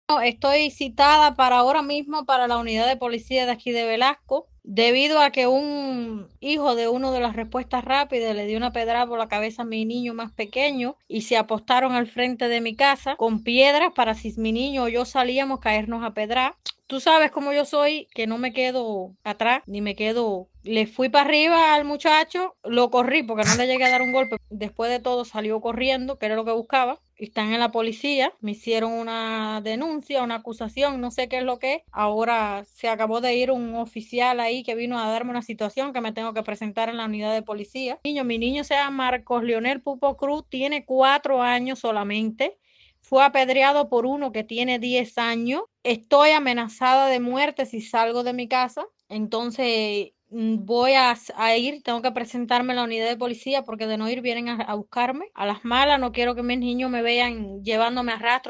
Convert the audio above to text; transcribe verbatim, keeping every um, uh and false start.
Estoy citada para ahora mismo para la unidad de policía de aquí de Velasco, debido a que un hijo de uno de las respuestas rápidas le dio una pedrada por la cabeza a mi niño más pequeño y se apostaron al frente de mi casa con piedras para si mi niño o yo salíamos caernos a pedrar. Tú sabes cómo yo soy, que no me quedo atrás, ni me quedo. Le fui para arriba al muchacho, lo corrí porque no le llegué a dar un golpe. Después de todo salió corriendo, que era lo que buscaba. Están en la policía, me hicieron una denuncia, una acusación, no sé qué es lo que es. Ahora se acabó de ir un oficial ahí que vino a darme una situación que me tengo que presentar en la unidad de policía. Niño, mi niño se llama Marcos Leonel Pupo Cruz, tiene cuatro años solamente. Fue apedreado por uno que tiene diez años. Estoy amenazada de muerte si salgo de mi casa. Entonces mm, voy a, a ir, tengo que presentarme en la unidad de policía porque de no ir vienen a, a buscarme. A las malas, no quiero que mis niños me vean llevándome a rastro.